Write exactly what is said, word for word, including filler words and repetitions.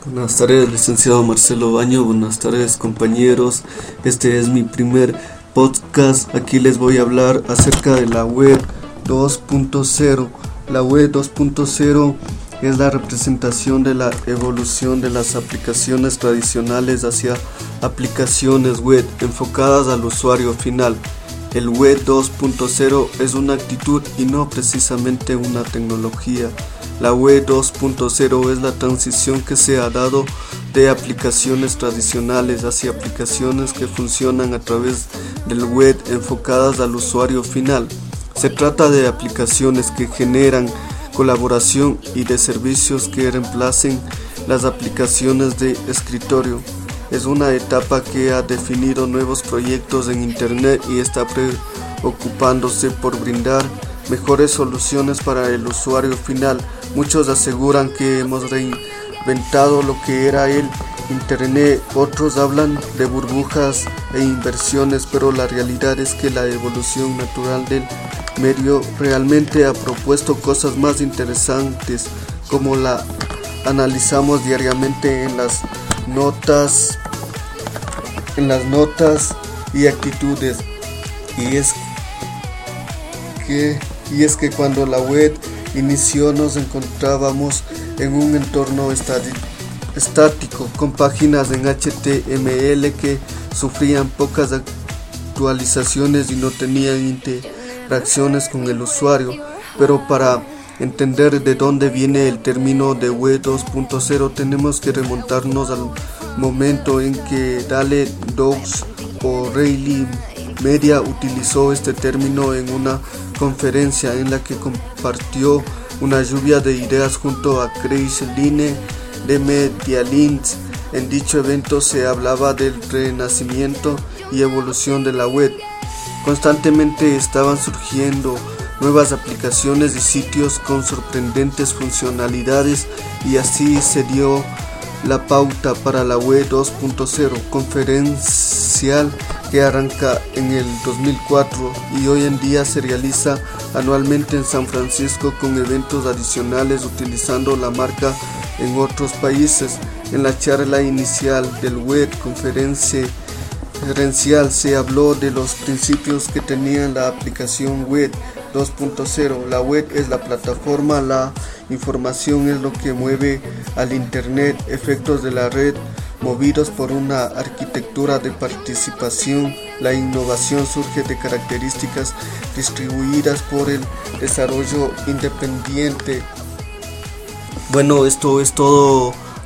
Buenas tardes, licenciado Marcelo Baño. Buenas tardes, compañeros. Este es mi primer podcast. Aquí les voy a hablar acerca de la web dos punto cero. La web dos punto cero es la representación de la evolución de las aplicaciones tradicionales hacia aplicaciones web enfocadas al usuario final. El web dos punto cero es una actitud y no precisamente una tecnología. La web dos punto cero es la transición que se ha dado de aplicaciones tradicionales hacia aplicaciones que funcionan a través del web enfocadas al usuario final. Se trata de aplicaciones que generan colaboración y de servicios que reemplacen las aplicaciones de escritorio. Es una etapa que ha definido nuevos proyectos en Internet y está preocupándose por brindar mejores soluciones para el usuario final. Muchos aseguran que hemos reinventado lo que era el Internet, otros hablan de burbujas e inversiones, pero la realidad es que la evolución natural del medio realmente ha propuesto cosas más interesantes, como la analizamos diariamente en las notas, en las notas y actitudes. Y es que y es que cuando la web inició nos encontrábamos en un entorno estático con páginas en H T M L que sufrían pocas actualizaciones y no tenían interacciones con el usuario. Pero para entender de dónde viene el término de web dos punto cero tenemos que remontarnos al momento en que Dale Doux o Riley Media utilizó este término en una conferencia en la que compartió una lluvia de ideas junto a Chris Line de MediaLinks. En dicho evento se hablaba del renacimiento y evolución de la web. Constantemente estaban surgiendo nuevas aplicaciones y sitios con sorprendentes funcionalidades, y así se dio la pauta para la web dos punto cero, conferencial que arranca en el dos mil cuatro y hoy en día se realiza anualmente en San Francisco con eventos adicionales utilizando la marca en otros países. En la charla inicial del web conferencial se habló de los principios que tenía la aplicación web dos punto cero. La web es la plataforma, la información es lo que mueve al Internet, efectos de la red movidos por una arquitectura de participación. La innovación surge de características distribuidas por el desarrollo independiente. Bueno, esto es todo